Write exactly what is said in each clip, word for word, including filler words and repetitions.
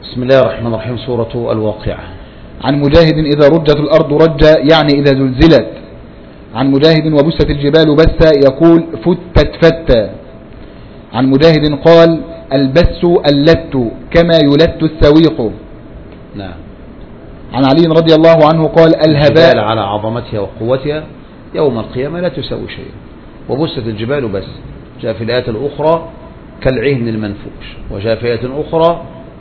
بسم الله الرحمن الرحيم. سورة الواقعة. عن مجاهد إذا رجت الأرض رجا يعني إذا زلزلت. عن مجاهد وبست الجبال بسا يقول فتت فتا. عن مجاهد قال البس اللت كما يلت السويق. نعم. عن علي رضي الله عنه قال الهباء على عظمتها وقوتها يوم القيامة لا تساوي شيئا. وبست الجبال بس. جاء في الآية الأخرى كالعهن المنفوش. وجاء في آية أخرى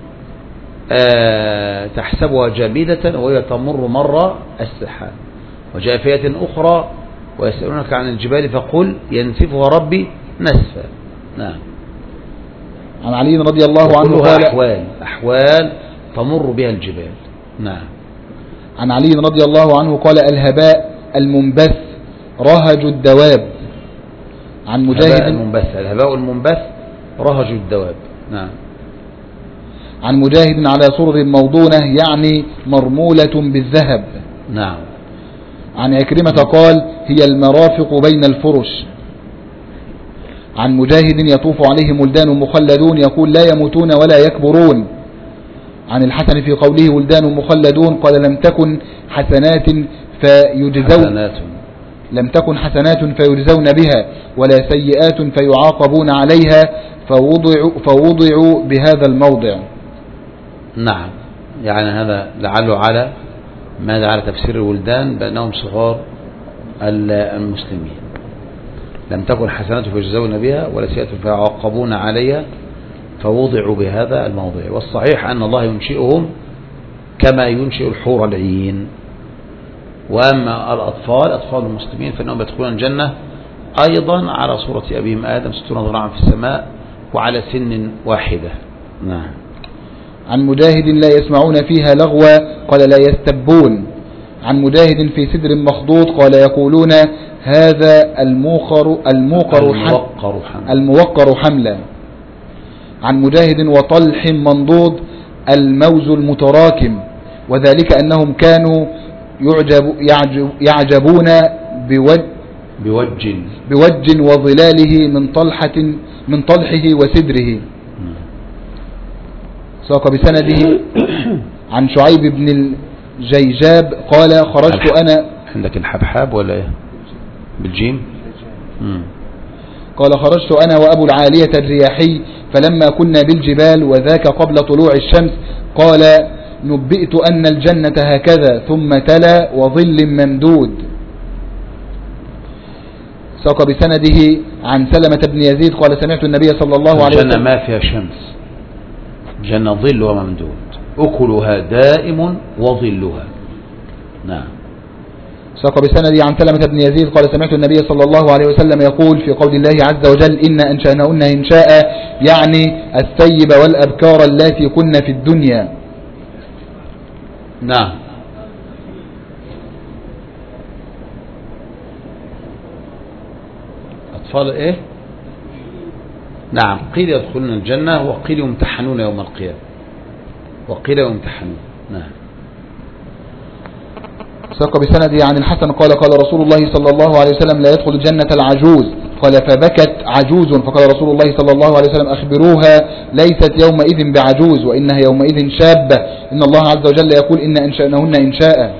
آه تحسبها جامدة وهي تمر مر السحاب. وجاء في آية أخرى ويسألونك عن الجبال فقل ينسفها ربي نسفا. نعم. عن علي رضي الله عنه قال أحوال أحوال تمر بها الجبال. نعم. عن علي رضي الله عنه قال الهباء المنبث رهج الدواب. عن مجاهد المنبث الهباء المنبث رهج الدواب. نعم. عن مجاهد على سرر موضونة يعني مرمولة بالذهب. نعم. عن عكرمة قال هي المرافق بين الفرش. عن مجاهد يطوف عليهم ولدان مخلدون يقول لا يموتون ولا يكبرون. عن الحسن في قوله ولدان مخلدون قال لم تكن حسنات فيجزون حسنات لم تكن حسنات فيجزون بها ولا سيئات فيعاقبون عليها فوضعوا, فوضعوا بهذا الموضع. نعم. يعني هذا لعله على ماذا على تفسير الولدان بأنهم صغار المسلمين. لم تكن حسنات فيجزون بها ولا سيئات فيعاقبون عليها فوضعوا بهذا الموضع. والصحيح أن الله ينشئهم كما ينشئ الحور العين. وأما الأطفال أطفال المسلمين فإنهم يدخلون الجنة أيضا على صورة أبيهم آدم ستون ذراعا في السماء وعلى سن واحدة. نعم. عن مجاهد لا يسمعون فيها لغوا قال لا يستبون. عن مجاهد في سدر مخضوط قال يقولون هذا الموقر الموقر الموقر حملا, الموقر حملا. عن مجاهد وطلح منضود الموز المتراكم وذلك أنهم كانوا يعجب يعجب يعجبون بوج بوج بوج وظلاله من طلحة من طلحه وسدره. ساق بسنده عن شعيب بن الجيجاب قال خرجت أنا. عندك الحبحاب ولا ايه بالجيم؟ مم. قال خرجت أنا وأبو العالية الرياحي فلما كنا بالجبال وذاك قبل طلوع الشمس قال نبئت أن الجنة هكذا ثم تلا وظل ممدود. ساق بسنده عن سلمة بن يزيد قال سمعت النبي صلى الله عليه وسلم الجنة ما فيها شمس جنة ظل وممدود أكلها دائم وظلها. نعم. ساق بسندي عن سلمة بن يزيد قال سمعت النبي صلى الله عليه وسلم يقول في قول الله عز وجل إن أنشأنهن إنشاء يعني الثيب والأبكار اللاتي كن في الدنيا. نعم. أطفال إيه؟ نعم. قيل يدخلون الجنة وقيل يمتحنون يوم القيامة وقيل يمتحنون. نعم. ساق بسندي عن الحسن قال قال رسول الله صلى الله عليه وسلم لا يدخل الجنة العجوز قال فبكت عجوز فقال رسول الله صلى الله عليه وسلم أخبروها ليست يومئذ بعجوز وإنها يومئذ شابة إن الله عز وجل يقول إن أنشأنهن إنشاء.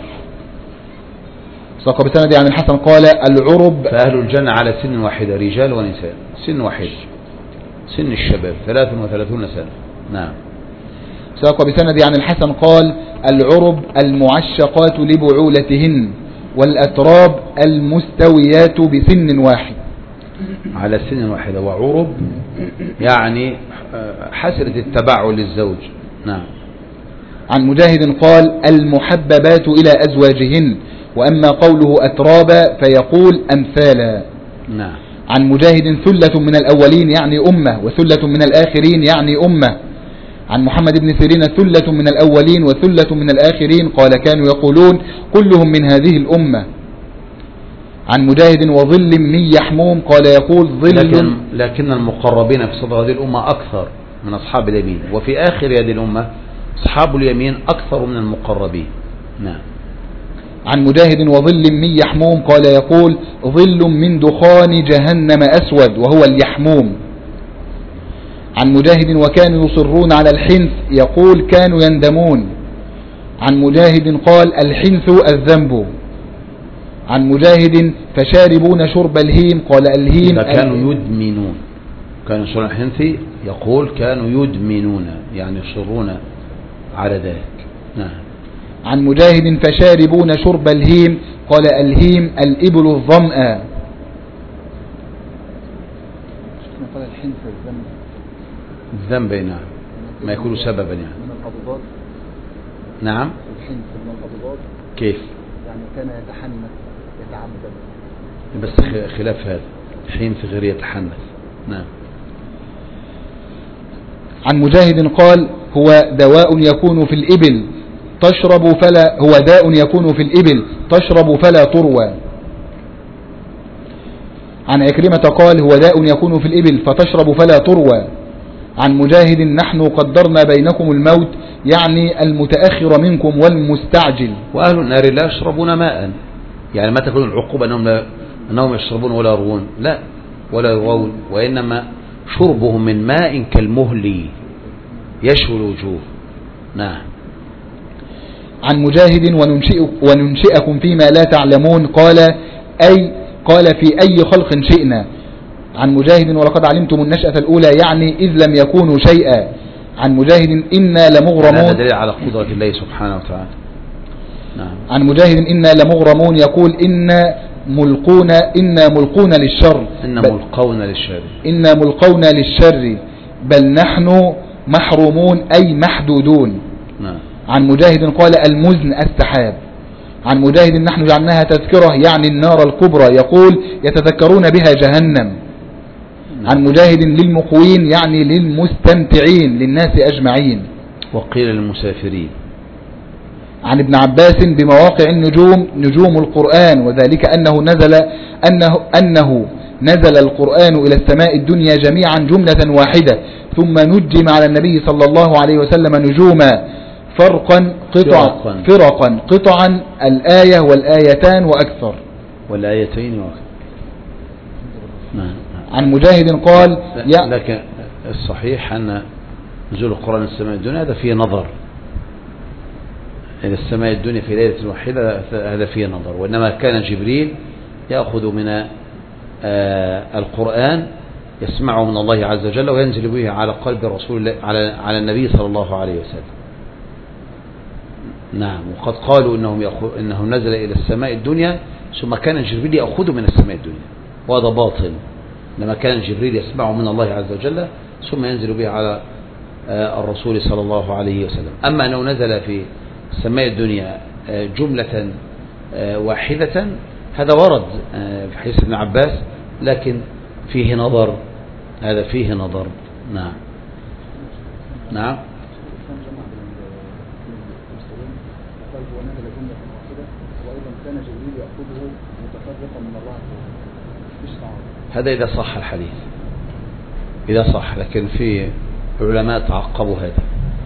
ساق بسندي عن الحسن قال العرب فأهل الجنة على سن واحدة رجال ونساء سن واحد سن الشباب ثلاث وثلاثون سنة. نعم. ساق بسندي عن الحسن قال العرب المعشقات لبعولتهن والأتراب المستويات بسن واحد على سن واحدة. وعرب يعني حسرة التبعل للزوج. نعم. عن مجاهد قال المحببات إلى أزواجهن وأما قوله أترابا فيقول أمثالا. نعم. عن مجاهد ثلة من الأولين يعني أمة وثلة من الآخرين يعني أمة. عن محمد بن سيرين ثلة من الأولين وثلة من الآخرين قال كانوا يقولون كلهم من هذه الأمة. عن مجاهد وظل من يحموم قال يقول ظل لكن, لكن المقربين في صدر هذه الأمة أكثر من أصحاب اليمين وفي آخر هذه الأمة أصحاب اليمين أكثر من المقربين. نعم. عن مجاهد وظل من يحموم قال يقول ظل من دخان جهنم أسود وهو اليحموم. عن مجاهد وكانوا يصرون على الحنث يقول كانوا يندمون. عن مجاهد قال الحنث الذنب. عن مجاهد فشاربون شرب الهيم قال الهيم كانوا يدمنون. كانوا يصرون على الحنث يقول كانوا يدمنون يعني يصرون على ذلك. نعم. عن مجاهد فشاربون شرب الهيم قال الهيم الإبل الظمأ. قال الحنث الذنب. الذنب نعم ما يكون سببا يعني من الأضداد. نعم. الحنث من الأضداد. كيف؟ يعني كان يتحنث يتعبد. بس خلاف هذا حين في غير يتحنث. نعم. عن مجاهد قال هو دواء يكون في الإبل تشرب فلا هو داء يكون في الإبل تشرب فلا تروى. عن عكرمة قال هو داء يكون في الإبل فتشرب فلا تروى. عن مجاهد نحن قدرنا بينكم الموت يعني المتأخر منكم والمستعجل. وأهل النار لا يشربون ماء يعني ما تكون العقوبة أنهم, لا أنهم يشربون ولا يروون لا ولا يروون وإنما شربهم من ماء كالمهل يشوي الوجوه. نعم. عن مجاهد وننشئ وننشئكم فيما لا تعلمون قال أي قال في أي خلق شئنا. عن مجاهد ولقد علمتم النشأة الأولى يعني إذ لم يكونوا شيئا. عن مجاهد إنا لمغرمون. هذا دليل على قدرة الله سبحانه وتعالى. نعم. عن مجاهد إنا لمغرمون يقول إنا ملقون إنا ملقون للشر إنا ملقون للشر إنا ملقون للشر بل نحن محرومون أي محدودون. نعم. عن مجاهد قال المزن السحاب. عن مجاهد نحن جعلناها تذكرة يعني النار الكبرى يقول يتذكرون بها جهنم. عن مجاهد للمقوين يعني للمستمتعين للناس أجمعين. وقيل للمسافرين. عن ابن عباس بمواقع النجوم نجوم القرآن وذلك أنه نزل أنه, أنه نزل القرآن إلى السماء الدنيا جميعا جملة واحدة ثم نجم على النبي صلى الله عليه وسلم نجوما فرقا قطعا فرقا قطعا الآية والآيتان وأكثر والآيتين وأكثر. نعم. عن مجاهد قال لكن الصحيح أن نزول القرآن السماء الدنيا هذا فيه نظر إلى السماء الدنيا في ليلة واحدة هذا فيه نظر وإنما كان جبريل يأخذ من القرآن يسمعه من الله عز وجل وينزل به على قلب رسول الله على على النبي صلى الله عليه وسلم. نعم. وقد قالوا إنهم إنه نزل إلى السماء الدنيا ثم كان جبريل يأخذ من السماء الدنيا وهذا باطل. لما كان جبريل يسمعه من الله عز وجل ثم ينزل به على الرسول صلى الله عليه وسلم. أما أنه نزل في السماء الدنيا جملة واحدة هذا ورد في حديث ابن عباس لكن فيه نظر هذا فيه نظر. نعم. نعم. هذا إذا صح الحديث إذا صح لكن في علماء تعقبوا هذا.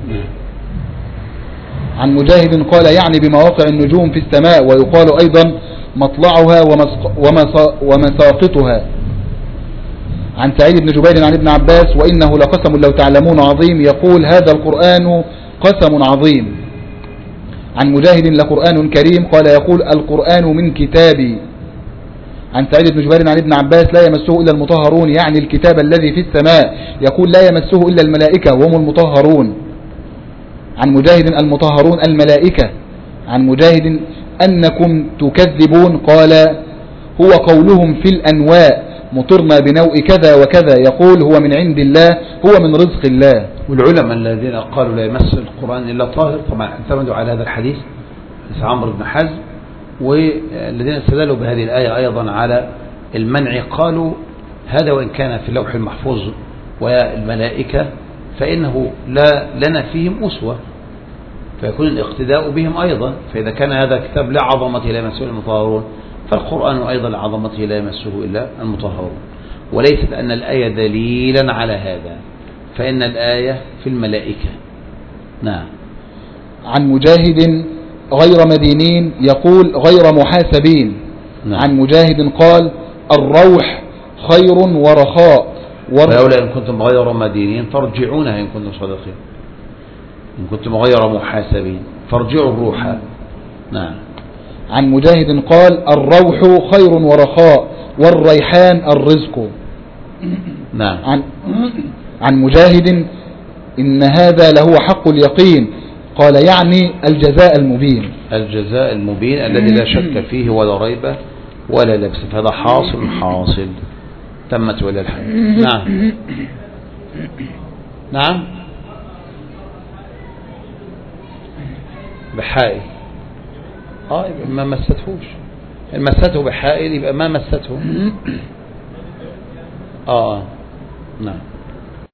عن مجاهد قال يعني بمواقع النجوم في السماء ويقال أيضا مطلعها ومساقطها. عن سعيد بن جبير عن ابن عباس وإنه لقسم لو تعلمون عظيم يقول هذا القرآن قسم عظيم. عن مجاهد لقرآن كريم قال يقول القرآن من كتابي. عن سعيد بن جبير عن ابن عباس لا يمسه إلا المطهرون يعني الكتاب الذي في السماء يقول لا يمسه إلا الملائكة وهم المطهرون. عن مجاهد المطهرون الملائكة. عن مجاهد أنكم تكذبون قال هو قولهم في الأنواء مطرنا بنوء كذا وكذا يقول هو من عند الله هو من رزق الله. والعلماء الذين قالوا لا يمس القرآن إلا طاهر طبعا اعتمدوا على هذا الحديث حديث عمرو بن حزم والذين استدلوا بهذه الآية أيضا على المنع قالوا هذا وإن كان في اللوح المحفوظ والملائكة فإنه لا لنا فيهم أسوة فيكون الاقتداء بهم أيضا. فإذا كان هذا كتاب لا عظمته لا يمسه المطهرون فالقرآن أيضا لعظمته لا يمسه إلا المطهرون. وليست أن الآية دليلا على هذا فإن الآية في الملائكة. نعم. عن مجاهد غير مدينين يقول غير محاسبين. نعم. عن مجاهد قال الروح خير ورخاء ولولا إن كنتم غير مدينين فارجعونها إن كنتم صادقين، إن كنتم غير محاسبين فارجعوا الروح. نعم. عن مجاهد قال الروح خير ورخاء والريحان الرزق. نعم. عن, عن مجاهد إن هذا لهو حق اليقين، قال يعني الجزاء المبين. الجزاء المبين الذي لا شك فيه ولا ريب ولا لبس، فهذا حاصل حاصل تمت ولا الحمد. نعم. نعم. بحائل اه يبقى ما مستهوش، إن مسته بحائل يبقى ما مسته. اه نعم.